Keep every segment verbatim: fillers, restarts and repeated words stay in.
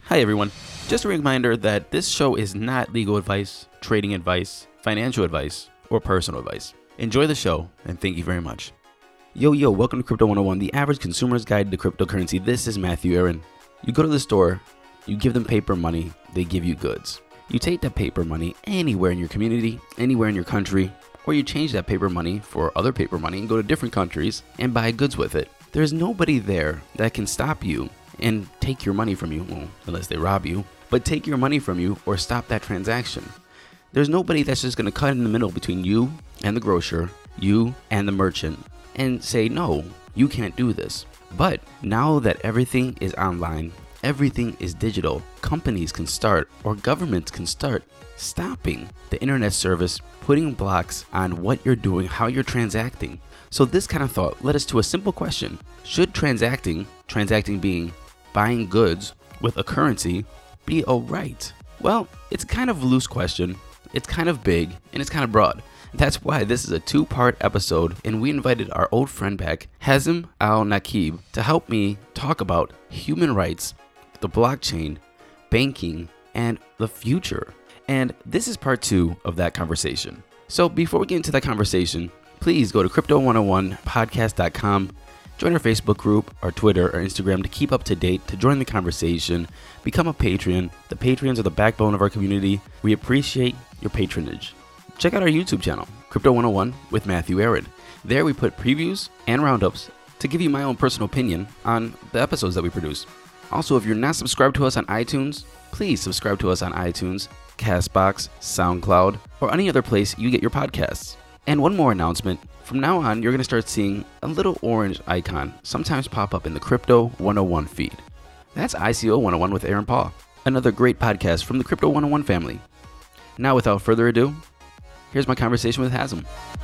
Hi everyone. Just a reminder that this show is not legal advice, trading advice, financial advice, or personal advice. Enjoy the show, and thank you very much. Yo, yo, welcome to Crypto one oh one, the average consumer's guide to cryptocurrency. This is Matthew Aaron. You go to the store, you give them paper money, they give you goods. You take that paper money anywhere in your community, anywhere in your country, or you change that paper money for other paper money and go to different countries and buy goods with it. There's nobody there that can stop you and take your money from you, well, unless they rob you, but take your money from you or stop that transaction. There's nobody that's just going to cut in the middle between you and the grocer, you and the merchant, and say, no, you can't do this. But now that everything is online, everything is digital, companies can start, or governments can start, stopping the internet service, putting blocks on what you're doing, how you're transacting. So this kind of thought led us to a simple question. Should transacting, transacting being buying goods with a currency, be alright? Well, it's kind of a loose question, it's kind of big, and it's kind of broad. That's why this is a two-part episode, and we invited our old friend back, Hazem Al-Nakib, to help me talk about human rights, the blockchain, banking, and the future. And this is part two of that conversation. So before we get into that conversation, please go to crypto one oh one podcast dot com, join our Facebook group, our Twitter, or Instagram to keep up to date, to join the conversation, become a Patreon. The Patreons are the backbone of our community. We appreciate your patronage. Check out our YouTube channel, Crypto one oh one with Matthew Aaron. There we put previews and roundups to give you my own personal opinion on the episodes that we produce. Also, if you're not subscribed to us on iTunes, please subscribe to us on iTunes, Castbox, SoundCloud, or any other place you get your podcasts. And one more announcement. From now on, you're going to start seeing a little orange icon sometimes pop up in the Crypto one oh one feed. That's I C O one oh one with Aaron Paul, another great podcast from the Crypto one oh one family. Now, without further ado, here's my conversation with Hazem.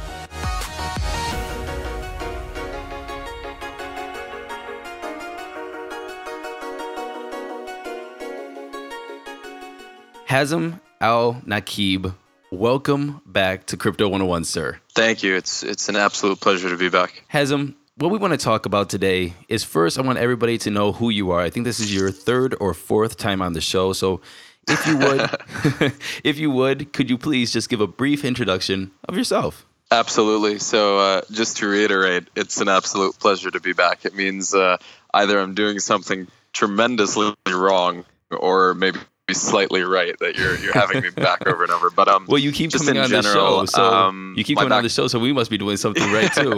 Hazem Al-Nakib, welcome back to Crypto one oh one, sir. Thank you. It's it's an absolute pleasure to be back. Hazem, what we want to talk about today is, first, I want everybody to know who you are. I think this is your third or fourth time on the show, so if you would, if you would, could you please just give a brief introduction of yourself? Absolutely. So uh, just to reiterate, it's an absolute pleasure to be back. It means uh, either I'm doing something tremendously wrong or maybe slightly right that you're you're having me back over and over. But um, well, you keep coming on general, the show, so um, you keep coming back- on the show, so we must be doing something right too.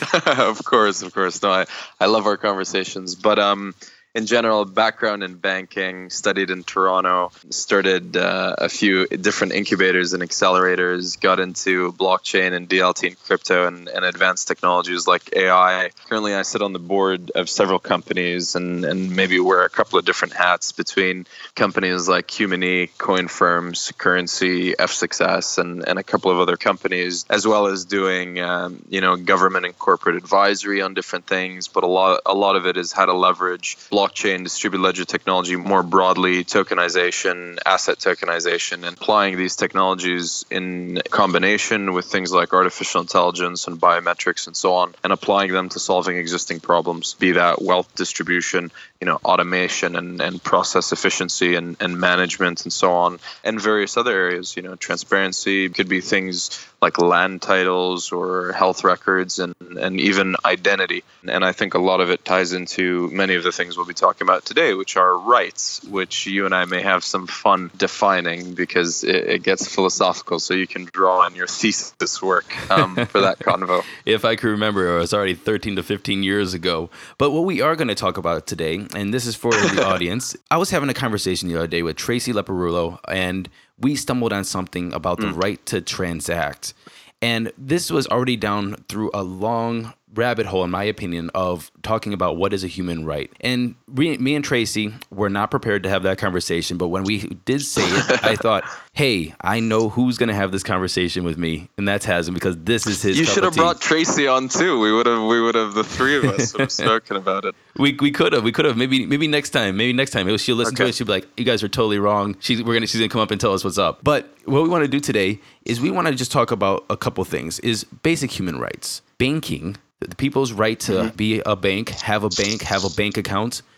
Of course, of course. No, I, I love our conversations, but um. In general, background in banking, studied in Toronto, started uh, a few different incubators and accelerators, got into blockchain and D L T and crypto and, and advanced technologies like A I. Currently, I sit on the board of several companies and, and maybe wear a couple of different hats between companies like Humani, CoinFirms, Currency, F six S, and, and a couple of other companies, as well as doing um, you know government and corporate advisory on different things. But a lot a lot of it is how to leverage blockchain blockchain, distributed ledger technology more broadly, tokenization, asset tokenization, and applying these technologies in combination with things like artificial intelligence and biometrics and so on, and applying them to solving existing problems, be that wealth distribution, you know, automation and, and process efficiency and, and management and so on, and various other areas. You know, transparency could be things like land titles or health records and, and even identity. And I think a lot of it ties into many of the things we'll be talking about today, which are rights, which you and I may have some fun defining because it, it gets philosophical, so you can draw on your thesis work um, for that convo. If I can remember, it was already thirteen to fifteen years ago. But what we are going to talk about today, and this is for the audience, I was having a conversation the other day with Tracy Leporullo, and we stumbled on something about the mm. right to transact. And this was already down through a long rabbit hole, in my opinion, of talking about what is a human right. And we, me and Tracy were not prepared to have that conversation. But when we did say it, I thought, hey, I know who's going to have this conversation with me. And that's Hazem, because this is his You cup should of have tea. brought Tracy on too. We would have, we would have, the three of us would have spoken about it. We we could have, we could have. Maybe maybe next time, maybe next time. She'll listen okay. to it. She'll be like, you guys are totally wrong. She's we're gonna she's gonna come up and tell us what's up. But what we want to do today is we want to just talk about a couple things. Is basic human rights, banking, the people's right to mm-hmm. be a bank, have a bank, have a bank account,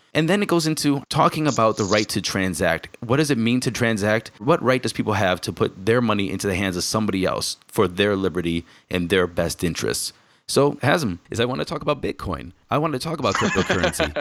And then it goes into talking about the right to transact. What does it mean to transact? What right does people have to put their money into the hands of somebody else for their liberty and their best interests? So, Hazem, is I want to talk about Bitcoin. I want to talk about cryptocurrency.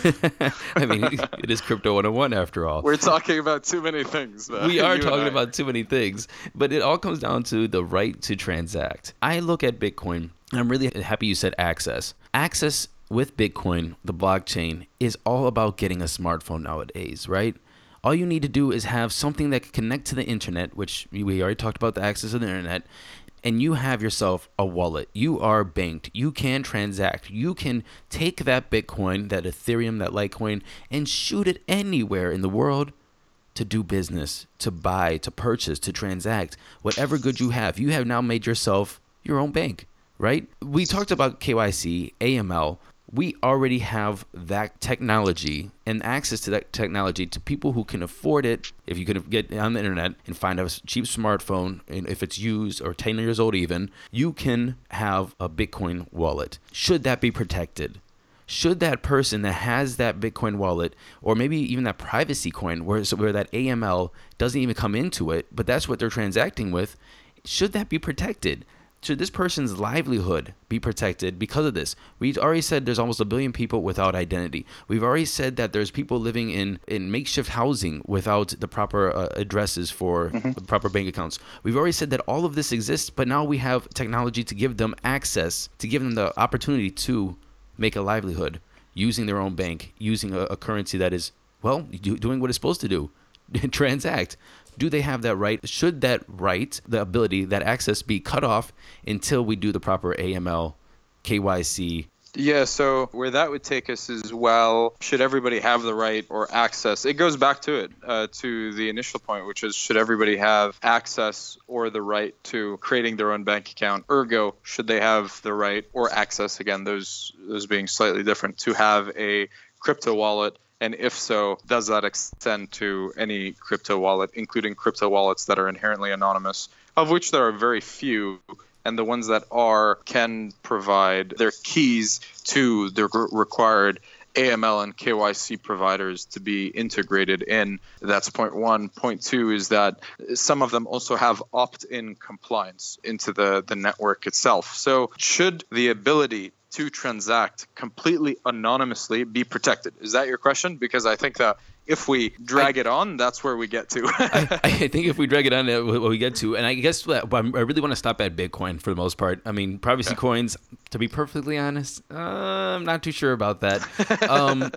I mean, it is Crypto one oh one after all. We're talking about too many things, man. We are You talking and I. about too many things, but it all comes down to the right to transact. I look at Bitcoin, and I'm really happy you said access. Access with Bitcoin, the blockchain, is all about getting a smartphone nowadays, right? All you need to do is have something that can connect to the internet, which we already talked about the access of the internet, and you have yourself a wallet. You are banked. You can transact. You can take that Bitcoin, that Ethereum, that Litecoin, and shoot it anywhere in the world to do business, to buy, to purchase, to transact. Whatever good you have, you have now made yourself your own bank, right? We talked about K Y C, A M L. We already have that technology and access to that technology to people who can afford it. If you can get on the internet and find a cheap smartphone, and if it's used or ten years old even, you can have a Bitcoin wallet. Should that be protected? Should that person that has that Bitcoin wallet, or maybe even that privacy coin, where, where that A M L doesn't even come into it, but that's what they're transacting with, should that be protected? Should this person's livelihood be protected because of this? We've already said there's almost a billion people without identity. We've already said that there's people living in, in makeshift housing without the proper uh, addresses for mm-hmm. the proper bank accounts. We've already said that all of this exists, but now we have technology to give them access, to give them the opportunity to make a livelihood using their own bank, using a, a currency that is, well, do, doing what it's supposed to do, transact. Do they have that right? Should that right, the ability, that access be cut off until we do the proper A M L, K Y C? Yeah, so where that would take us is, well, should everybody have the right or access? It goes back to it, uh, to the initial point, which is, should everybody have access or the right to creating their own bank account? Ergo, should they have the right or access, again, those those being slightly different, to have a crypto wallet? And if so, does that extend to any crypto wallet, including crypto wallets that are inherently anonymous, of which there are very few, and the ones that are can provide their keys to the required A M L and K Y C providers to be integrated in? That's point one. Point two is that some of them also have opt-in compliance into the, the network itself. So should the ability to transact completely anonymously be protected? Is that your question? Because I think that if we drag I, it on, that's where we get to. I, I think if we drag it on, that's what we get to. And I guess that, I really want to stop at Bitcoin for the most part. I mean, privacy yeah. coins, to be perfectly honest, uh, I'm not too sure about that. Um,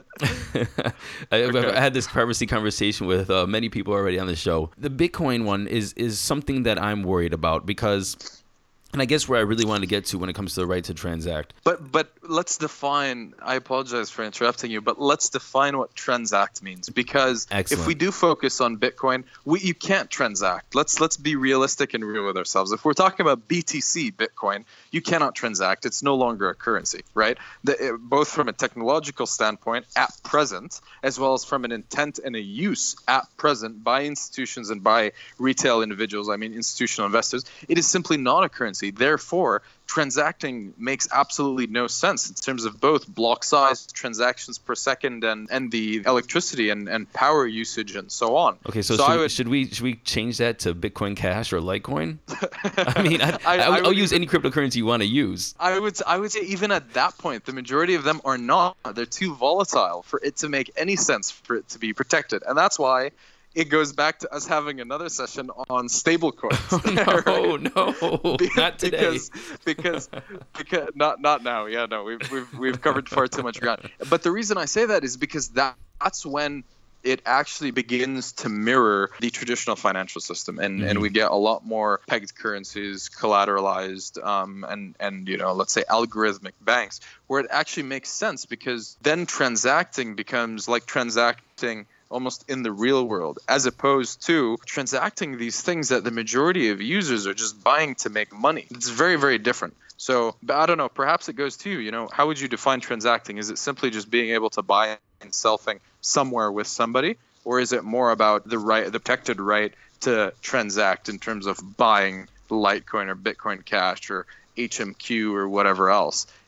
I, okay. I had this privacy conversation with uh, many people already on the show. The Bitcoin one is is something that I'm worried about because... And I guess where I really want to get to when it comes to the right to transact. But but let's define, I apologize for interrupting you, but let's define what transact means. Because Excellent. If we do focus on Bitcoin, we you can't transact. Let's let's be realistic and real with ourselves. If we're talking about B T C, Bitcoin, you cannot transact. It's no longer a currency, right? The, both from a technological standpoint at present, as well as from an intent and a use at present by institutions and by retail individuals, I mean institutional investors, it is simply not a currency. Therefore, transacting makes absolutely no sense in terms of both block size, transactions per second, and, and the electricity and, and power usage and so on. Okay, so, so should, would, should we should we change that to Bitcoin Cash or Litecoin? I mean, I, I, I, I'll I use any cryptocurrency you want to use. I would I would say even at that point, the majority of them are not. They're too volatile for it to make any sense for it to be protected, and that's why it goes back to us having another session on stablecoins. Oh, no, no, Be- not today. Because, because, because, not, not now. Yeah, no, we've, we've, we've covered far too much ground. But the reason I say that is because that, that's when it actually begins to mirror the traditional financial system, and, mm-hmm. and we get a lot more pegged currencies, collateralized, um, and and you know, let's say algorithmic banks, where it actually makes sense because then transacting becomes like transacting almost in the real world, as opposed to transacting these things that the majority of users are just buying to make money. It's very, very different. So, but I don't know, perhaps it goes to you, you know, how would you define transacting? Is it simply just being able to buy and sell things somewhere with somebody? Or is it more about the right, the protected right to transact in terms of buying Litecoin or Bitcoin Cash or H M Q or whatever else?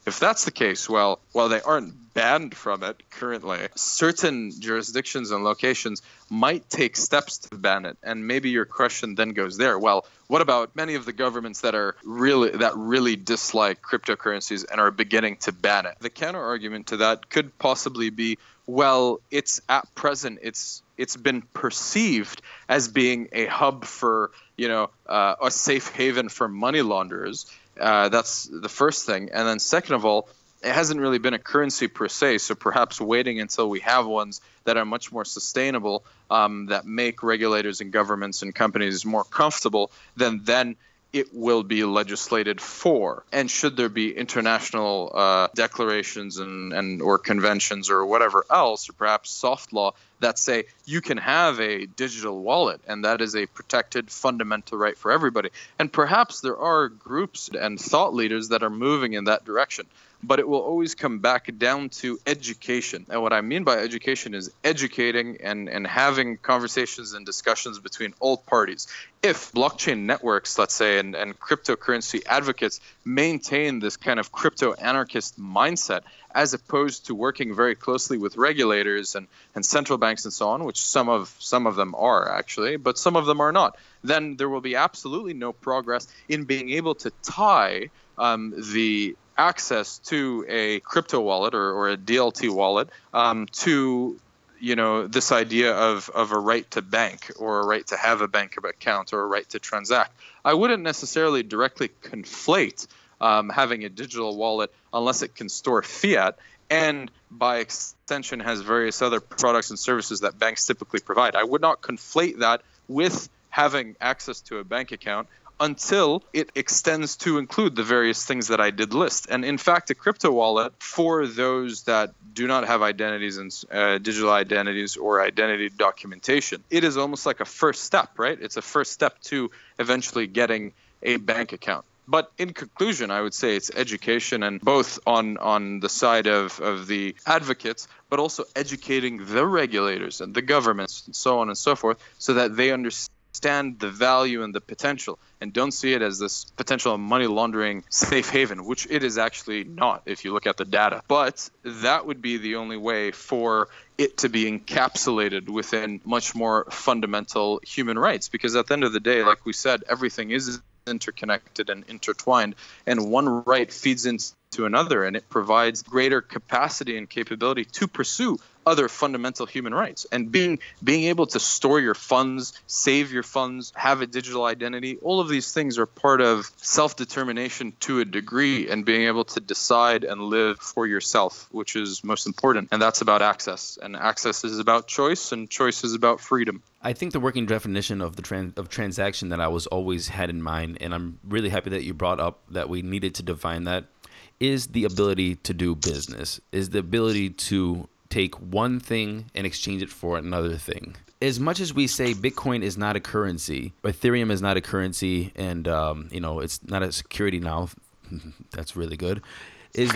If that's the case, well, while they aren't banned from it currently, certain jurisdictions and locations might take steps to ban it. And maybe your question then goes there. Well, what about many of the governments that are really that really dislike cryptocurrencies and are beginning to ban it? The counter argument to that could possibly be, well, it's at present it's it's been perceived as being a hub for, you know, uh, a safe haven for money launderers. Uh, that's the first thing. And then second of all, it hasn't really been a currency per se, so perhaps waiting until we have ones that are much more sustainable, um, that make regulators and governments and companies more comfortable, then then it will be legislated for. And should there be international uh, declarations and, and or conventions or whatever else, or perhaps soft law that say you can have a digital wallet and that is a protected fundamental right for everybody. And perhaps there are groups and thought leaders that are moving in that direction. But it will always come back down to education. And what I mean by education is educating and, and having conversations and discussions between all parties. If blockchain networks, let's say, and, and cryptocurrency advocates maintain this kind of crypto anarchist mindset, as opposed to working very closely with regulators and, and central banks and so on, which some of some of them are actually, but some of them are not, then there will be absolutely no progress in being able to tie um, the access to a crypto wallet or, or a D L T wallet um, to, you know, this idea of, of a right to bank or a right to have a bank account or a right to transact. I wouldn't necessarily directly conflate um, having a digital wallet unless it can store fiat and by extension has various other products and services that banks typically provide. I would not conflate that with having access to a bank account until it extends to include the various things that I did list. And in fact, a crypto wallet for those that do not have identities and uh, digital identities or identity documentation, it is almost like a first step, right? It's a first step to eventually getting a bank account. But in conclusion, I would say it's education, and both on, on the side of, of the advocates, but also educating the regulators and the governments and so on and so forth so that they understand understand the value and the potential and don't see it as this potential money laundering safe haven, which it is actually not if you look at the data. But that would be the only way for it to be encapsulated within much more fundamental human rights. Because at the end of the day, like we said, everything is interconnected and intertwined, and one right feeds into another, and it provides greater capacity and capability to pursue other fundamental human rights. And being being able to store your funds, save your funds, have a digital identity, all of these things are part of self-determination to a degree, and being able to decide and live for yourself, which is most important. And that's about access. And access is about choice, and choice is about freedom. I think the working definition of the trans- of transaction that I was always had in mind, and I'm really happy that you brought up that we needed to define that, is the ability to do business, is the ability to take one thing and exchange it for another thing. As much as we say Bitcoin is not a currency, Ethereum is not a currency, and um, you know, it's not a security now, that's really good, is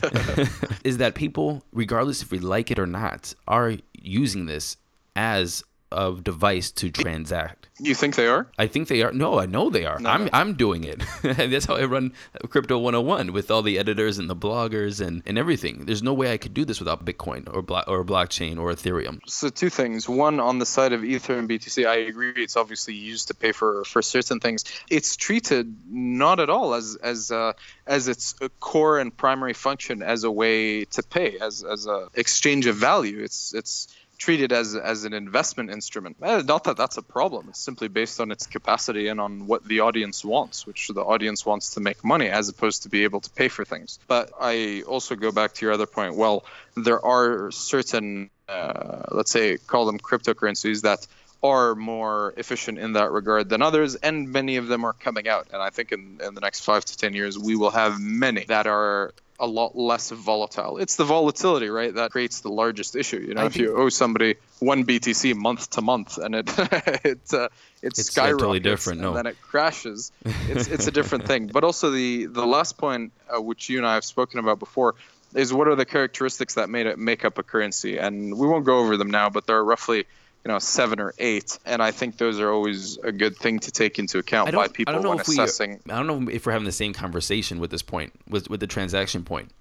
that is that people, regardless if we like it or not, are using this as a device to transact. You think they are? I think they are. No, I know they are. No, I'm no. I'm doing it. That's how I run Crypto one oh one with all the editors and the bloggers and, and everything. There's no way I could do this without Bitcoin or blo- or blockchain or Ethereum. So two things. One, on the side of Ether and B T C, I agree. It's obviously used to pay for, for certain things. It's treated not at all as as uh, as its core and primary function as a way to pay, as as a exchange of value. It's it's treated as as an investment instrument. Not that that's a problem. It's simply based on its capacity and on what the audience wants, which the audience wants to make money as opposed to be able to pay for things. But I also go back to your other point. Well, there are certain, uh, let's say, call them cryptocurrencies that are more efficient in that regard than others, and many of them are coming out. And I think in, in the next five to ten years, we will have many that are a lot less volatile. It's the volatility, right, that creates the largest issue. You know, I if you owe somebody one B T C month to month and it it uh, it it's skyrockets totally different, and no. then it crashes, it's it's a different thing. But also the the last point, uh, which you and I have spoken about before, is what are the characteristics that made it make up a currency? And we won't go over them now, but there are roughly, you know, seven or eight, and I think those are always a good thing to take into account by people when assessing. We, I don't know if we're having the same conversation with this point, with with the transaction point.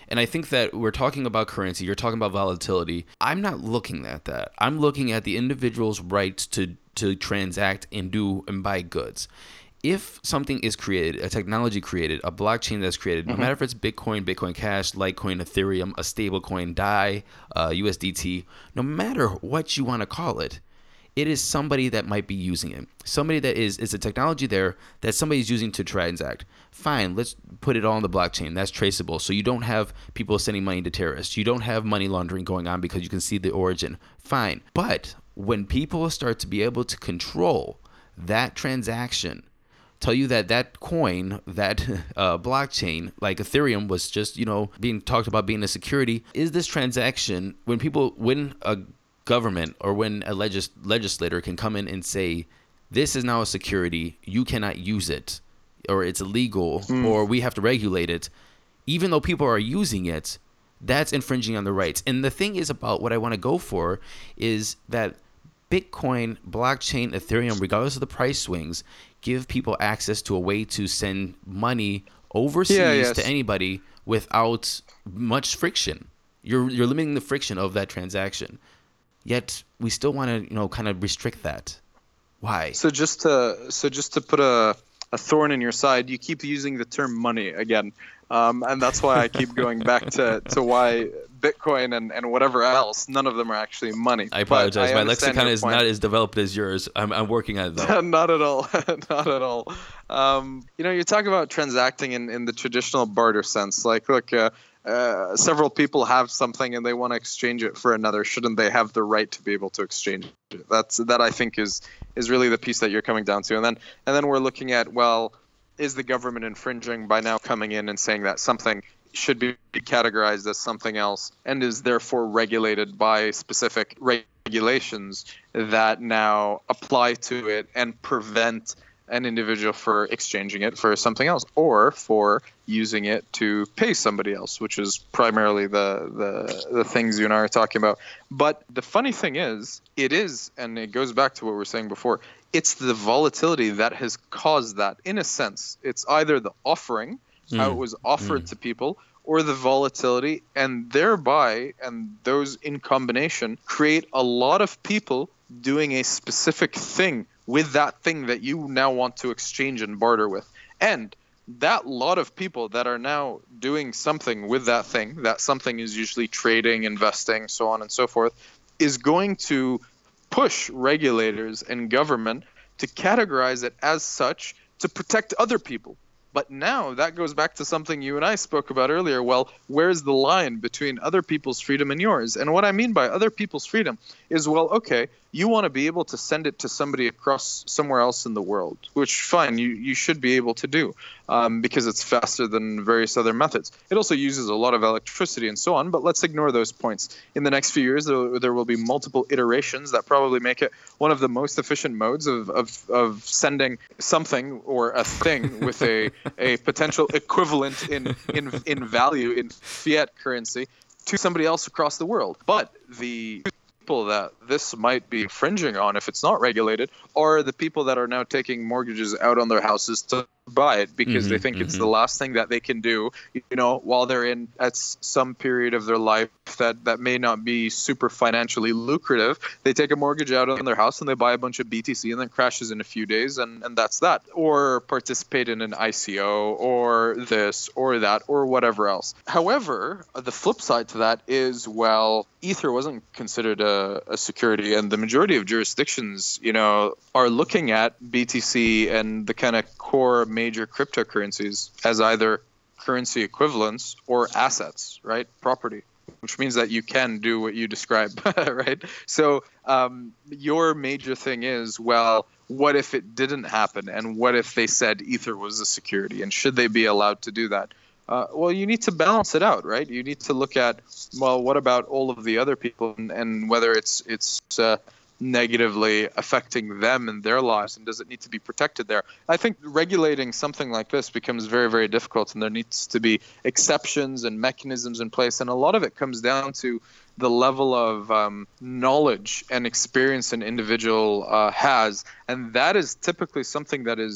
And I think that we're talking about currency, you're talking about volatility. I'm not looking at that. I'm looking at the individual's rights to, to transact and do and buy goods. If something is created, a technology created, a blockchain that's created, mm-hmm. no matter if it's Bitcoin, Bitcoin Cash, Litecoin, Ethereum, a stablecoin, D A I, uh, U S D T, no matter what you want to call it, it is somebody that might be using it. Somebody that is, it's a technology there that somebody's using to transact. Fine, let's put it all on the blockchain. That's traceable. So you don't have people sending money to terrorists. You don't have money laundering going on because you can see the origin. Fine. But when people start to be able to control that transaction, tell you that that coin, that uh, blockchain, like Ethereum was just, you know, being talked about being a security. Is this transaction, when people, when a government or when a legis- legislator can come in and say, this is now a security, you cannot use it, or it's illegal, mm. or we have to regulate it, even though people are using it, that's infringing on the rights. And the thing is about what I want to go for is that Bitcoin, blockchain, Ethereum, regardless of the price swings, give people access to a way to send money overseas yeah, yes. to anybody without much friction. You're you're limiting the friction of that transaction. Yet we still want to, you know, kind of restrict that. Why? So just to so just to put a a thorn in your side, you keep using the term money again. Um, and that's why I keep going back to, to why Bitcoin and, and whatever else, none of them are actually money. I apologize. I My lexicon is point. not as developed as yours. I'm, I'm working on it, though. Not at all. Not at all. Um, you know, you talk about transacting in, in the traditional barter sense. Like, look, uh, uh, several people have something and they want to exchange it for another. Shouldn't they have the right to be able to exchange it? That's that I think is is really the piece that you're coming down to. And then and then we're looking at, well, is the government infringing by now coming in and saying that something should be categorized as something else and is therefore regulated by specific regulations that now apply to it and prevent an individual for exchanging it for something else or for using it to pay somebody else, which is primarily the, the the things you and I are talking about. But the funny thing is, it is, and it goes back to what we were saying before, it's the volatility that has caused that. In a sense, it's either the offering, mm. how it was offered mm. to people, or the volatility, and thereby, and those in combination, create a lot of people doing a specific thing with that thing that you now want to exchange and barter with. And that lot of people that are now doing something with that thing, that something is usually trading, investing, so on and so forth, is going to push regulators and government to categorize it as such to protect other people. But now that goes back to something you and I spoke about earlier. Well, where's the line between other people's freedom and yours? And what I mean by other people's freedom is, well, okay, you want to be able to send it to somebody across somewhere else in the world, which fine, you, you should be able to do um, because it's faster than various other methods. It also uses a lot of electricity and so on, but let's ignore those points. In the next few years, there, there will be multiple iterations that probably make it one of the most efficient modes of, of, of sending something or a thing with a, a potential equivalent in, in, in value in fiat currency to somebody else across the world. But the people that this might be infringing on, if it's not regulated, are the people that are now taking mortgages out on their houses to buy it because mm-hmm, they think mm-hmm. it's the last thing that they can do, you know, while they're in at some period of their life that, that may not be super financially lucrative. They take a mortgage out on their house and they buy a bunch of B T C and then crashes in a few days, and, and that's that. Or participate in an I C O or this or that or whatever else. However, the flip side to that is, well, Ether wasn't considered a, a security, and the majority of jurisdictions, you know, are looking at B T C and the kind of core major cryptocurrencies as either currency equivalents or assets, right? Property, which means that you can do what you describe, right? So um, your major thing is, well, what if it didn't happen? And what if they said Ether was a security? And should they be allowed to do that? Uh, well, you need to balance it out, right? You need to look at, well, what about all of the other people and, and whether it's it's uh, negatively affecting them and their lives, and does it need to be protected there? I think regulating something like this becomes very, very difficult, and there needs to be exceptions and mechanisms in place, and a lot of it comes down to the level of um, knowledge and experience an individual uh, has, and that is typically something that is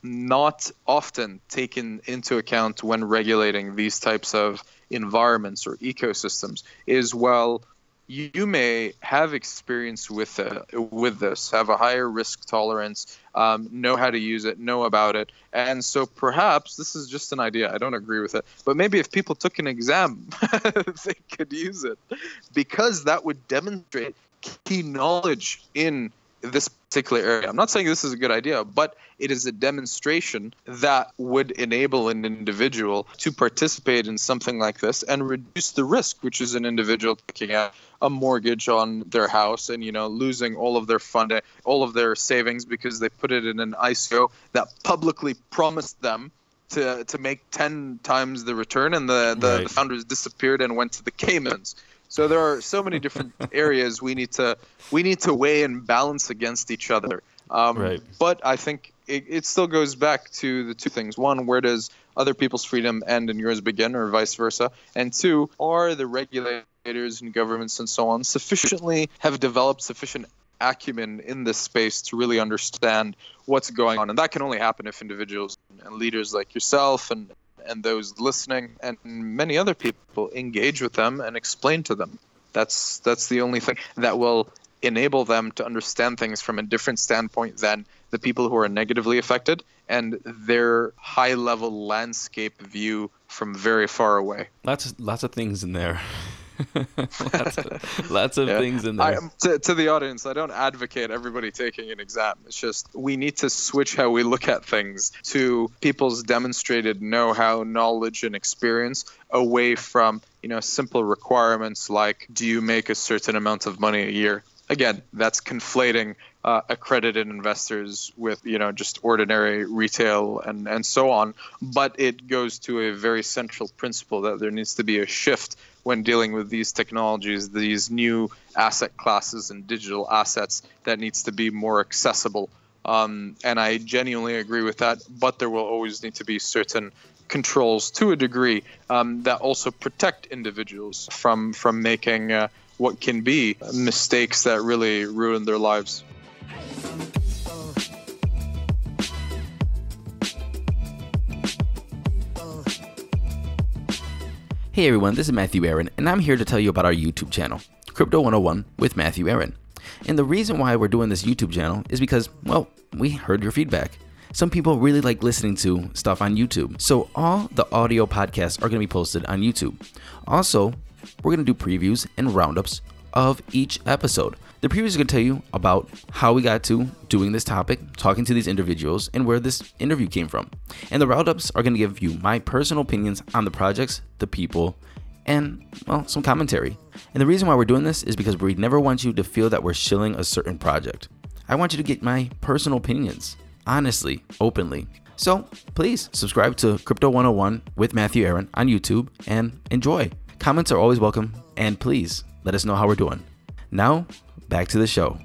not often taken into account when regulating these types of environments or ecosystems is, well, you, you may have experience with uh, with this, have a higher risk tolerance, um, know how to use it, know about it. And so perhaps this is just an idea. I don't agree with it. But maybe if people took an exam, they could use it, because that would demonstrate key knowledge in this particular area. I'm not saying this is a good idea, but it is a demonstration that would enable an individual to participate in something like this and reduce the risk, which is an individual taking out a mortgage on their house and, you know, losing all of their funding, all of their savings because they put it in an I C O that publicly promised them to to make ten times the return, and the, the, Right. the founders disappeared and went to the Caymans. So there are so many different areas we need to we need to weigh and balance against each other. Um, Right. But I think it, it still goes back to the two things. One, where does other people's freedom end and yours begin, or vice versa? And two, are the regulators and governments and so on sufficiently have developed sufficient acumen in this space to really understand what's going on? And that can only happen if individuals and leaders like yourself and and those listening and many other people engage with them and explain to them. That's that's the only thing that will enable them to understand things from a different standpoint than the people who are negatively affected and their high-level landscape view from very far away. Lots of, lots of things in there. lots of, lots of Yeah. things in there. I, to, to the audience, I don't advocate everybody taking an exam. It's just we need to switch how we look at things to people's demonstrated know-how, knowledge, and experience away from, you know, simple requirements like, do you make a certain amount of money a year? Again, that's conflating uh, accredited investors with, you know, just ordinary retail and, and so on. But it goes to a very central principle that there needs to be a shift when dealing with these technologies, these new asset classes and digital assets, that needs to be more accessible. Um, and I genuinely agree with that, but there will always need to be certain controls to a degree um, that also protect individuals from, from making uh, what can be mistakes that really ruin their lives. Hey everyone, this is Matthew Aaron, and I'm here to tell you about our YouTube channel, Crypto one oh one with Matthew Aaron. And the reason why we're doing this YouTube channel is because, well, we heard your feedback. Some people really like listening to stuff on YouTube. So all the audio podcasts are going to be posted on YouTube. Also, we're going to do previews and roundups of each episode. The previews are going to tell you about how we got to doing this topic, talking to these individuals, and where this interview came from. And the roundups are going to give you my personal opinions on the projects, the people, and, well, some commentary. And the reason why we're doing this is because we never want you to feel that we're shilling a certain project. I want you to get my personal opinions, honestly, openly. So please subscribe to Crypto one oh one with Matthew Aaron on YouTube and enjoy. Comments are always welcome, and please let us know how we're doing. Now, back to the show.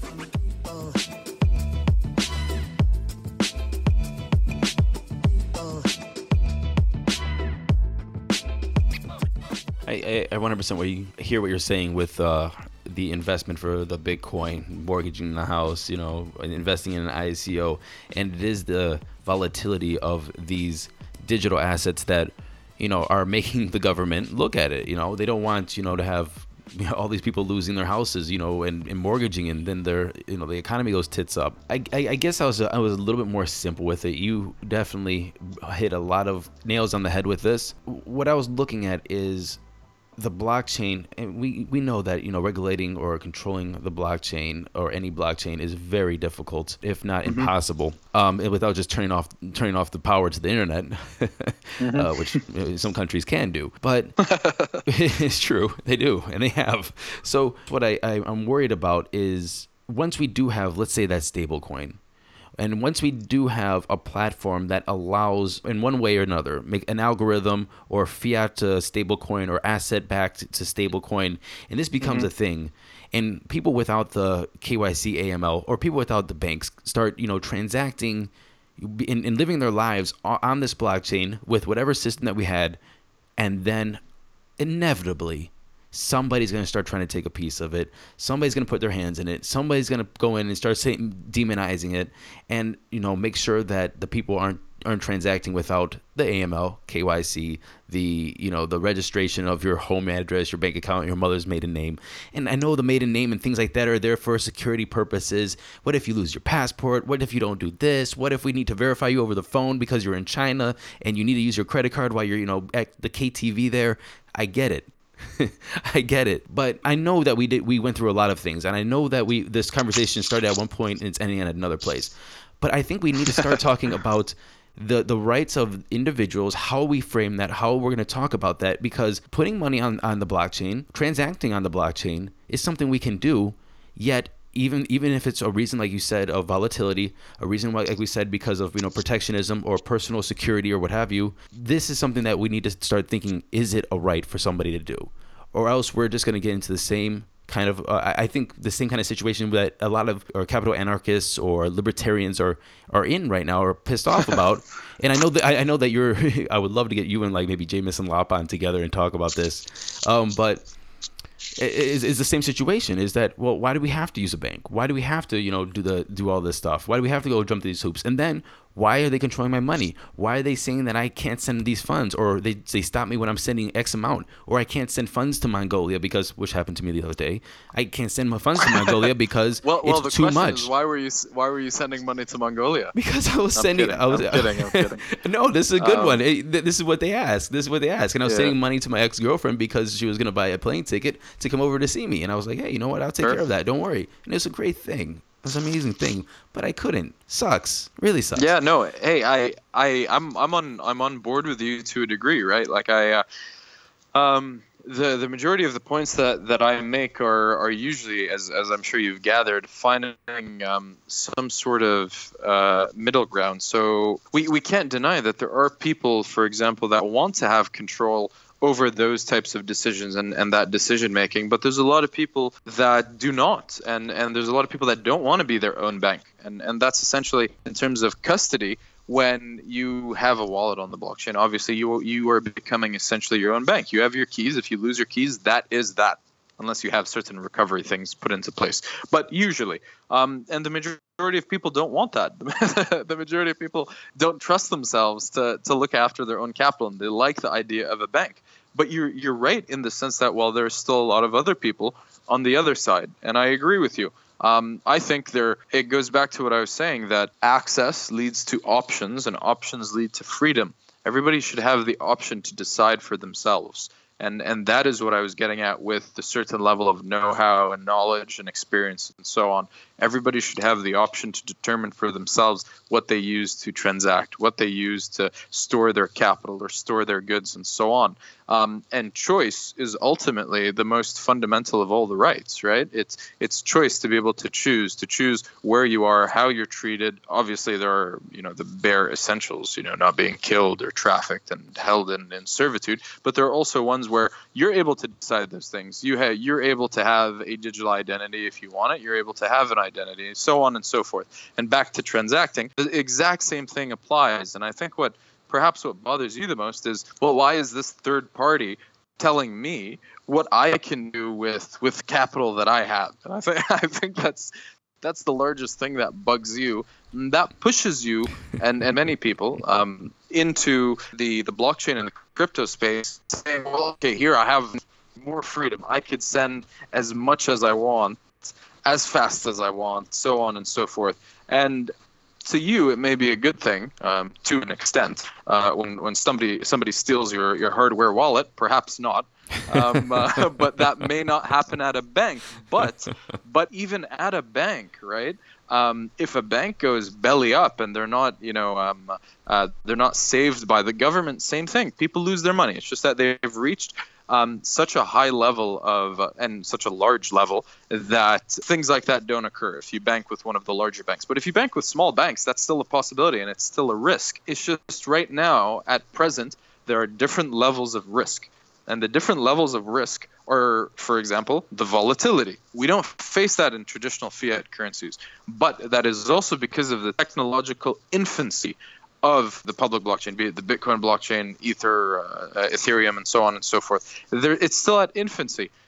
I, I, I one hundred percent what you hear what you're saying with uh, the investment for the Bitcoin, mortgaging the house, you know, and investing in an I C O, and it is the volatility of these digital assets that, you know, are making the government look at it. You know, they don't want, you know, to have, you know, all these people losing their houses, you know, and, and mortgaging, and then their, you know, the economy goes tits up. I, I, I guess I was I was a little bit more simple with it. You definitely hit a lot of nails on the head with this. What I was looking at is the blockchain, and we, we know that, you know, regulating or controlling the blockchain or any blockchain is very difficult, if not mm-hmm. impossible, um, and without just turning off turning off the power to the internet, mm-hmm. uh, which some countries can do. But it's true, they do, and they have. So what I, I, I'm worried about is once we do have, let's say, that stable coin, and once we do have a platform that allows, in one way or another, make an algorithm or fiat to stablecoin or asset backed to stablecoin, and this becomes mm-hmm. a thing, and people without the K Y C A M L or people without the banks start, you know, transacting and, and living their lives on this blockchain with whatever system that we had, and then inevitably somebody's going to start trying to take a piece of it. Somebody's going to put their hands in it. Somebody's going to go in and start saying, demonizing it, and you know, make sure that the people aren't aren't transacting without the A M L, K Y C, the you know the registration of your home address, your bank account, your mother's maiden name. And I know the maiden name and things like that are there for security purposes. What if you lose your passport? What if you don't do this? What if we need to verify you over the phone because you're in China and you need to use your credit card while you're you know at the K T V there? I get it. I get it, but I know that we did. We went through a lot of things, and I know that we this conversation started at one point and it's ending at another place. But I think we need to start talking about the the rights of individuals, how we frame that, how we're going to talk about that, because putting money on, on the blockchain, transacting on the blockchain is something we can do, yet even even if it's a reason, like you said, of volatility, a reason why, like we said, because of you know protectionism or personal security or what have you, this is something that we need to start thinking, is it a right for somebody to do? Or else we're just going to get into the same kind of, uh, I think the same kind of situation that a lot of or capital anarchists or libertarians are are in right now, or pissed off about. And I know that I, I know that you're. I would love to get you and like maybe Jameson Lop together and talk about this. Um, but it is is the same situation. Is that, well, why do we have to use a bank? Why do we have to you know do the do all this stuff? Why do we have to go jump through these hoops? And then why are they controlling my money? Why are they saying that I can't send these funds, or they they stop me when I'm sending X amount, or I can't send funds to Mongolia because, which happened to me the other day, I can't send my funds to Mongolia because well, it's well, the too question much. Is why were you why were you sending money to Mongolia? Because I was I'm sending. Kidding. I was I'm kidding. I'm kidding. No, this is a good Um, one. It- th- this is what they asked. This is what they asked, and I was Yeah. sending money to my ex-girlfriend because she was gonna buy a plane ticket to come over to see me, and I was like, hey, you know what? I'll take Sure. care of that. Don't worry. And it's a great thing. It's an amazing thing, but I couldn't. Sucks. Really sucks. Yeah, no. Hey, I, I, I'm, I'm on, I'm on board with you to a degree, right? Like I, uh, um, the the majority of the points that, that I make are are usually, as as I'm sure you've gathered, finding um, some sort of uh, middle ground. So we we can't deny that there are people, for example, that want to have control over those types of decisions and, and that decision making, but there's a lot of people that do not, and and there's a lot of people that don't want to be their own bank, and and that's essentially in terms of custody. When you have a wallet on the blockchain, obviously you you are becoming essentially your own bank. You have your keys. If you lose your keys, that is that, unless you have certain recovery things put into place. But usually, um, and the majority of people don't want that. The majority of people don't trust themselves to to look after their own capital, and they like the idea of a bank. But you're you're right in the sense that, well, there's still a lot of other people on the other side, and I agree with you. Um, I think there it goes back to what I was saying, that access leads to options, and options lead to freedom. Everybody should have the option to decide for themselves. And and that is what I was getting at with the certain level of know-how and knowledge and experience and so on. Everybody should have the option to determine for themselves what they use to transact, what they use to store their capital or store their goods and so on. Um, and choice is ultimately the most fundamental of all the rights, right? It's it's choice to be able to choose, to choose where you are, how you're treated. Obviously, there are, you know, the bare essentials, you know, not being killed or trafficked and held in, in servitude. But there are also ones where you're able to decide those things. You have, you're able to have a digital identity if you want it. You're able to have an identity, so on and so forth. And back to transacting, the exact same thing applies. And I think what perhaps what bothers you the most is, well, why is this third party telling me what I can do with with capital that I have? And I think I think that's that's the largest thing that bugs you. And that pushes you and, and many people um, into the, the blockchain and the crypto space, saying, well, okay, here I have more freedom. I could send as much as I want, as fast as I want, so on and so forth. And to you, it may be a good thing um, to an extent. Uh, when when somebody somebody steals your, your hardware wallet, perhaps not. um, uh, but that may not happen at a bank. But but even at a bank, right? Um, if a bank goes belly up and they're not, you know, um, uh, they're not saved by the government, same thing. People lose their money. It's just that they've reached Um, such a high level of uh, and such a large level that things like that don't occur if you bank with one of the larger banks. But if you bank with small banks, that's still a possibility and it's still a risk. It's just right now, at present, there are different levels of risk. And the different levels of risk are, for example, the volatility. We don't face that in traditional fiat currencies, but that is also because of the technological infancy of the public blockchain, be it the Bitcoin blockchain, Ether, uh, Ethereum, and so on and so forth. There, it's still at infancy.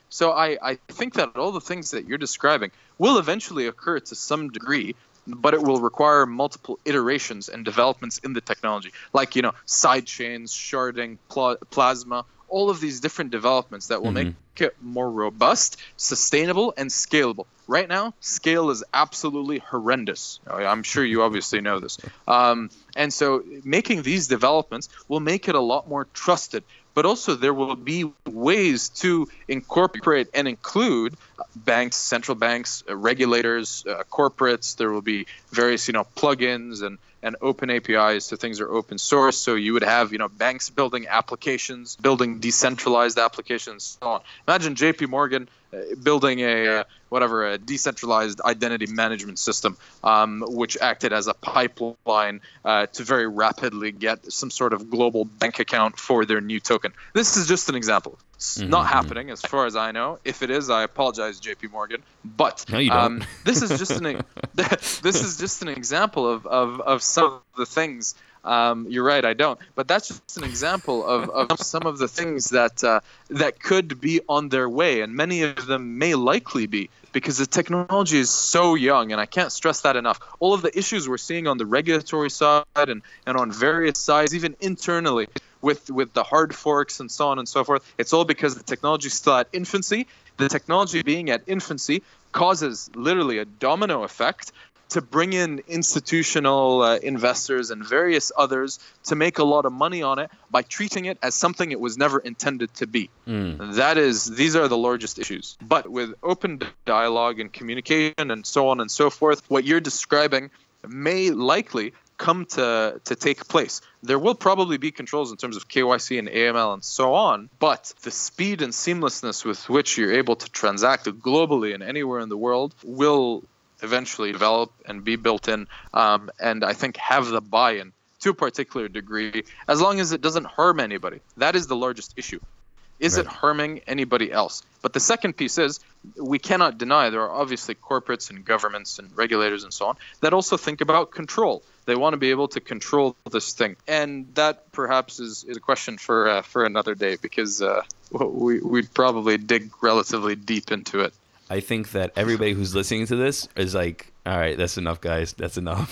So I, I think that all the things that you're describing will eventually occur to some degree, but it will require multiple iterations and developments in the technology, like, you know, side chains, sharding, pl- plasma, all of these different developments that will mm-hmm. make it more robust, sustainable, and scalable. Right now, scale is absolutely horrendous. I'm sure you obviously know this. Um, and so making these developments will make it a lot more trusted. But also there will be ways to incorporate and include banks, central banks, uh, regulators, uh, corporates. There will be various, you know, plugins and, and open A P Is, so things are open source. So you would have, you know, banks building applications, building decentralized applications, so on. Imagine J P Morgan uh, building a uh, whatever a decentralized identity management system, um, which acted as a pipeline uh, to very rapidly get some sort of global bank account for their new token. This is just an example. It's mm-hmm. not happening as far as I know. If it is, I apologize, J P Morgan. But no, you don't. Um, this is just an this is just an example of, of, of some of the things. Um, you're right, I don't. But that's just an example of, of some of the things that uh, that could be on their way, and many of them may likely be, because the technology is so young, and I can't stress that enough. All of the issues we're seeing on the regulatory side and, and on various sides, even internally, with, with the hard forks and so on and so forth, it's all because the technology is still at infancy. The technology being at infancy causes literally a domino effect to bring in institutional uh, investors and various others to make a lot of money on it by treating it as something it was never intended to be. Mm. That is, these are the largest issues. But with open dialogue and communication and so on and so forth, what you're describing may likely come to, to take place. There will probably be controls in terms of K Y C and A M L and so on, but the speed and seamlessness with which you're able to transact globally and anywhere in the world will eventually develop and be built in, um, and I think have the buy-in to a particular degree, as long as it doesn't harm anybody. That is the largest issue. Is right. it harming anybody else? But the second piece is, we cannot deny there are obviously corporates and governments and regulators and so on that also think about control. They want to be able to control this thing. And that perhaps is, is a question for uh, for another day, because uh, we, we'd probably dig relatively deep into it. I think that everybody who's listening to this is like, all right, that's enough, guys. That's enough.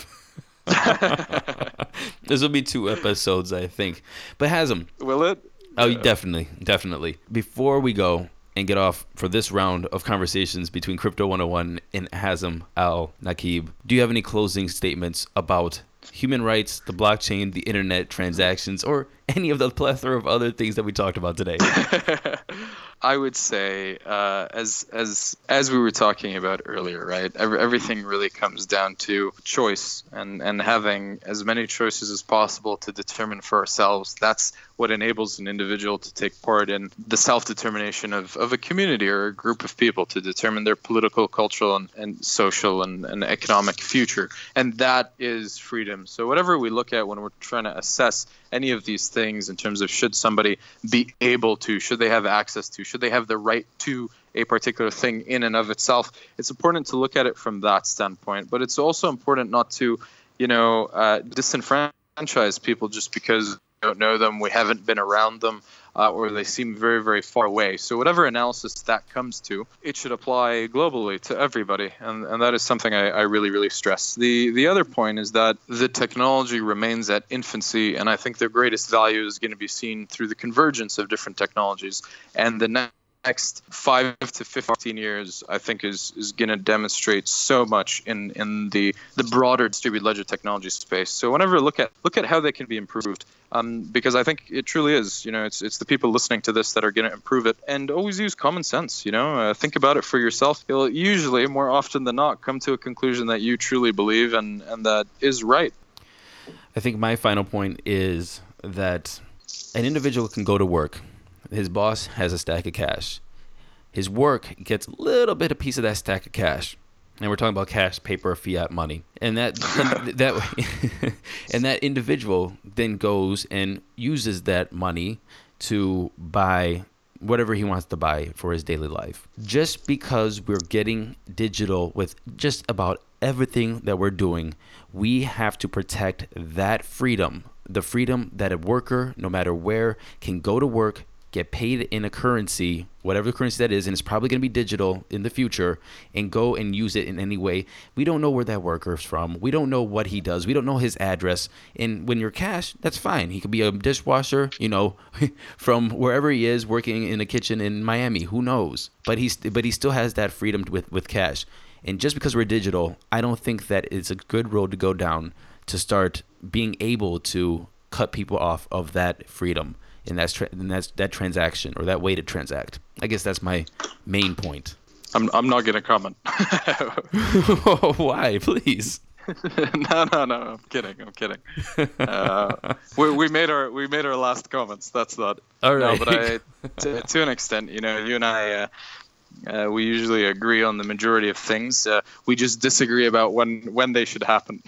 This will be two episodes, I think. But Hazem. Will it? Oh, yeah. definitely. Definitely. Before we go and get off for this round of conversations between Crypto one oh one and Hazem Al-Nakib, do you have any closing statements about human rights, the blockchain, the internet, transactions, or any of the plethora of other things that we talked about today? I would say, uh, as as as we were talking about earlier, right? Every, everything really comes down to choice, and, and having as many choices as possible to determine for ourselves. That's what enables an individual to take part in the self-determination of, of a community or a group of people, to determine their political, cultural, and, and social and, and economic future. And that is freedom. So whatever we look at when we're trying to assess any of these things in terms of should somebody be able to, should they have access to, should they have the right to a particular thing in and of itself, it's important to look at it from that standpoint. But it's also important not to, you know, uh, disenfranchise people just because we don't know them, we haven't been around them, uh, or they seem very, very far away. So whatever analysis that comes to, it should apply globally to everybody. And, and that is something I, I really, really stress. The the other point is that the technology remains at infancy, and I think the greatest value is going to be seen through the convergence of different technologies. And the next next five to fifteen years, I think, is is going to demonstrate so much in, in the, the broader distributed ledger technology space. So whenever look at look at how they can be improved, um, because I think it truly is, you know, it's it's the people listening to this that are going to improve it. And always use common sense, you know, uh, think about it for yourself. You'll usually, more often than not, come to a conclusion that you truly believe and, and that is right. I think my final point is that an individual can go to work. His boss has a stack of cash. His work gets a little bit a piece of that stack of cash. And we're talking about cash, paper, fiat money. And that and that and that individual then goes and uses that money to buy whatever he wants to buy for his daily life. Just because we're getting digital with just about everything that we're doing, we have to protect that freedom. The freedom that a worker, no matter where, can go to work, get paid in a currency, whatever currency that is, and it's probably going to be digital in the future, and go and use it in any way. We don't know where that worker's from. We don't know what he does. We don't know his address. And when you're cash, that's fine. He could be a dishwasher, you know, from wherever he is, working in a kitchen in Miami. Who knows? But he's but he still has that freedom with, with cash. And just because we're digital, I don't think that it's a good road to go down to start being able to cut people off of that freedom. And that's tra- and that's that transaction or that way to transact. I guess that's my main point. I'm I'm not gonna comment. Why, please? no, no, no. I'm kidding. I'm kidding. Uh, we we made our we made our last comments. That's not. All right. No, but I, to, to an extent, you know, you and I, uh, uh, we usually agree on the majority of things. Uh, we just disagree about when when they should happen.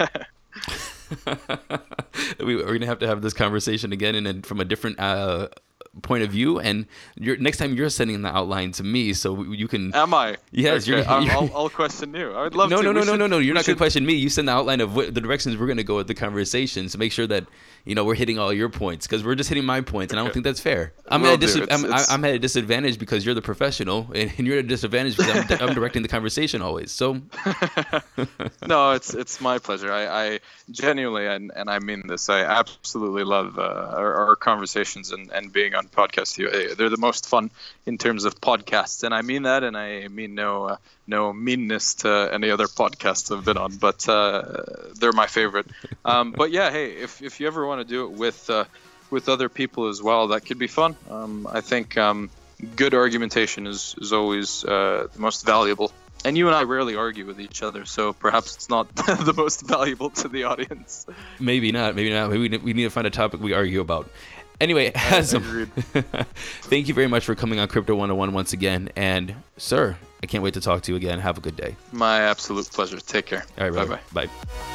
we, we're gonna have to have this conversation again, and then from a different uh, point of view. And you're, next time you're sending the outline to me, so you can. Am I? Yes, okay. you're, you're. I'll, I'll question you. I would love no, to. No, no, we no, should, no, no. You're not should... gonna question me. You send the outline of what, the directions we're gonna go with the conversation to make sure that you know we're hitting all your points, because we're just hitting my points, and okay. I don't think that's fair. I'm at a dis- it's, I'm, it's... I'm at a disadvantage because you're the professional, and you're at a disadvantage because I'm, I'm directing the conversation always. So. No, it's it's my pleasure. I, I genuinely and, and I mean this. I absolutely love uh, our, our conversations and, and being on podcast. You, they're the most fun in terms of podcasts, and I mean that. And I mean no uh, no meanness to any other podcasts I've been on, but uh, they're my favorite. Um, but yeah, hey, if if you ever want to do it with uh, with other people as well, that could be fun. Um, I think um, good argumentation is is always uh, the most valuable. And you and I rarely argue with each other, so perhaps it's not the most valuable to the audience. Maybe not. Maybe not. Maybe we need to find a topic we argue about. Anyway, Hazem, thank you very much for coming on Crypto one oh one once again. And, sir, I can't wait to talk to you again. Have a good day. My absolute pleasure. Take care. All right, bye-bye. Bye.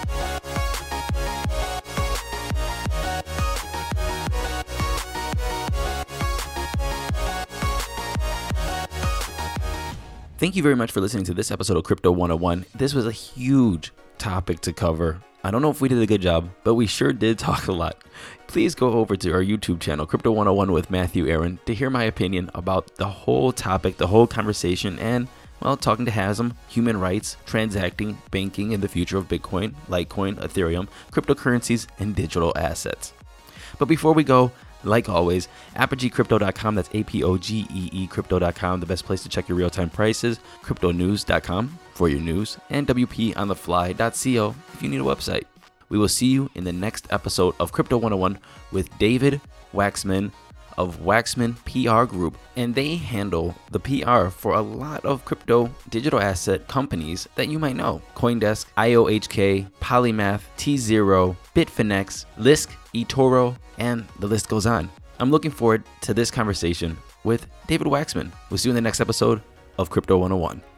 Thank you very much for listening to this episode of Crypto one oh one. This was a huge topic to cover. I don't know if we did a good job, but we sure did talk a lot. Please go over to our YouTube channel, Crypto one oh one with Matthew Aaron, to hear my opinion about the whole topic, the whole conversation, and, well, talking to Hazem, human rights, transacting, banking, and the future of Bitcoin, Litecoin, Ethereum, cryptocurrencies, and digital assets. But before we go, like always, apogee crypto dot com, that's A P O G E E crypto dot com, the best place to check your real-time prices, crypto news dot com for your news, and W P on the fly dot co if you need a website. We will see you in the next episode of Crypto one oh one with David Waxman of Waxman P R Group, and they handle the P R for a lot of crypto digital asset companies that you might know: CoinDesk, I O H K, Polymath, T zero, Bitfinex, Lisk, eToro, and the list goes on. I'm looking forward to this conversation with David Waxman. We'll see you in the next episode of Crypto one oh one.